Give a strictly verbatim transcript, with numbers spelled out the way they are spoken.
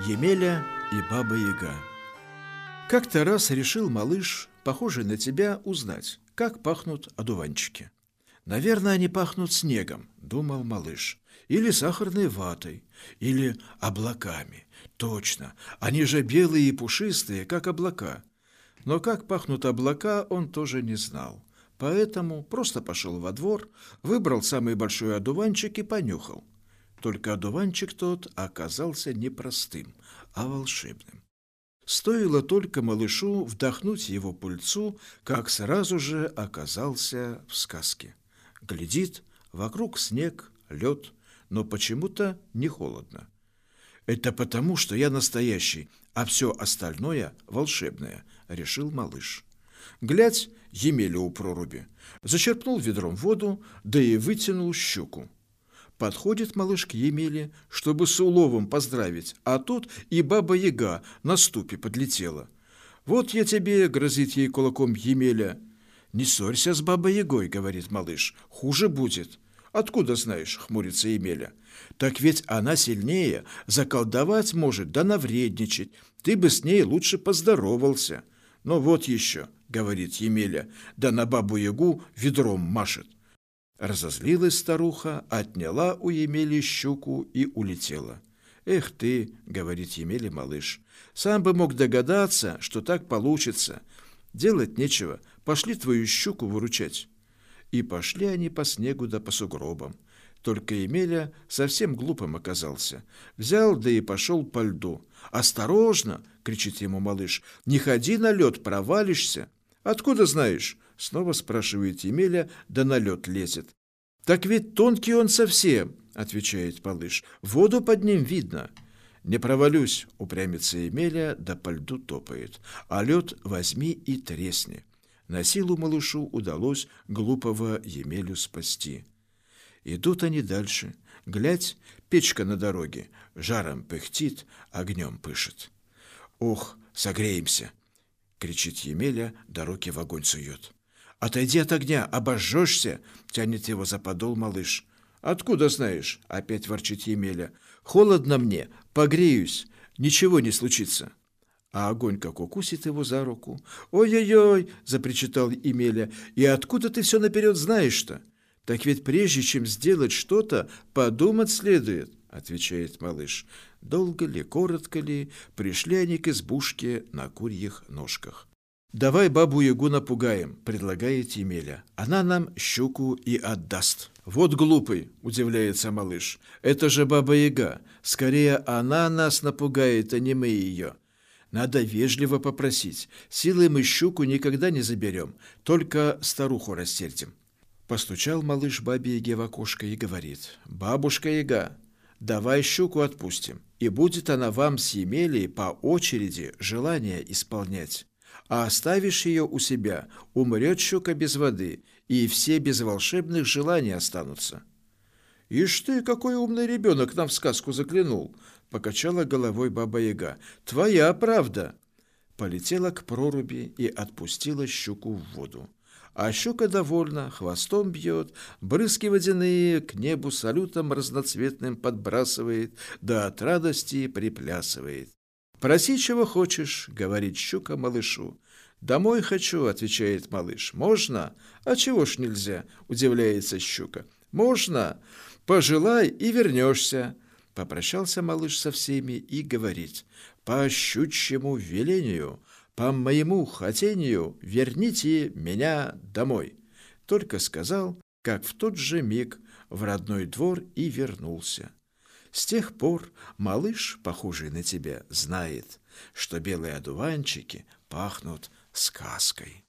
Емеля и Баба-Яга. Как-то раз решил малыш, похожий на тебя, узнать, как пахнут одуванчики. «Наверное, они пахнут снегом», — думал малыш, «или сахарной ватой, или облаками. Точно, они же белые и пушистые, как облака». Но как пахнут облака, он тоже не знал. Поэтому просто пошел во двор, выбрал самый большой одуванчик и понюхал. Только одуванчик тот оказался не простым, а волшебным. Стоило только малышу вдохнуть его пыльцу, как сразу же оказался в сказке. Глядит, вокруг снег, лед, но почему-то не холодно. «Это потому, что я настоящий, а все остальное волшебное», — решил малыш. Глядь, Емеля у проруби. Зачерпнул ведром воду, да и вытянул щуку. Подходит малыш к Емеле, чтобы с уловом поздравить, а тут и Баба-Яга на ступе подлетела. «Вот я тебе», — грозит ей кулаком Емеля. «Не ссорься с Бабой-Ягой», — говорит малыш, — «хуже будет». «Откуда знаешь?» — хмурится Емеля. «Так ведь она сильнее, заколдовать может, да навредничать. Ты бы с ней лучше поздоровался». «Но вот еще», — говорит Емеля, да на Бабу-Ягу ведром машет. Разозлилась старуха, отняла у Емели щуку и улетела. «Эх ты», — говорит Емеле малыш, — «сам бы мог догадаться, что так получится. Делать нечего, пошли твою щуку выручать». И пошли они по снегу да по сугробам. Только Емеля совсем глупым оказался. Взял да и пошел по льду. «Осторожно!» — кричит ему малыш. «Не ходи на лед, провалишься». «Откуда знаешь?» — снова спрашивает Емеля, да на лед лезет. «Так ведь тонкий он совсем», — отвечает малыш. «Воду под ним видно». «Не провалюсь», — упрямится Емеля, да по льду топает. «А лед возьми и тресни». На силу малышу удалось глупого Емелю спасти. Идут они дальше. Глядь, печка на дороге, жаром пыхтит, огнем пышет. «Ох, согреемся!» — кричит Емеля, да руки в огонь сует. «Отойди от огня, обожжешься!» — тянет его за подол малыш. «Откуда знаешь?» — опять ворчит Емеля. «Холодно мне, погреюсь, ничего не случится». А огонь как укусит его за руку. «Ой-ой-ой!» — запричитал Емеля. «И откуда ты все наперед знаешь-то?» «Так ведь прежде чем сделать что-то, подумать следует», — отвечает малыш. Долго ли, коротко ли, пришли они к избушке на курьих ножках. «Давай Бабу-Ягу напугаем», — предлагает Емеля. «Она нам щуку и отдаст». «Вот глупый», — удивляется малыш. «Это же Баба-Яга. Скорее она нас напугает, а не мы ее». «Надо вежливо попросить. Силой мы щуку никогда не заберем, только старуху рассердим». Постучал малыш Бабе-Яге в окошко и говорит: «Бабушка-Яга, давай щуку отпустим, и будет она вам с Емелей по очереди желания исполнять. А оставишь ее у себя, умрет щука без воды, и все без волшебных желаний останутся». «Ишь ты, какой умный ребенок нам в сказку заглянул!» — покачала головой Баба-Яга. «Твоя правда!» Полетела к проруби и отпустила щуку в воду. А щука довольна, хвостом бьет, брызги водяные к небу салютом разноцветным подбрасывает, да от радости приплясывает. «Проси, чего хочешь», — говорит щука малышу. «Домой хочу», — отвечает малыш. «Можно? А чего ж нельзя?» — удивляется щука. «Можно. Пожелай и вернешься». Попрощался малыш со всеми и говорит: «По щучьему велению, по моему хотению, верните меня домой». Только сказал, как в тот же миг в родной двор и вернулся. С тех пор малыш, похожий на тебя, знает, что белые одуванчики пахнут сказкой.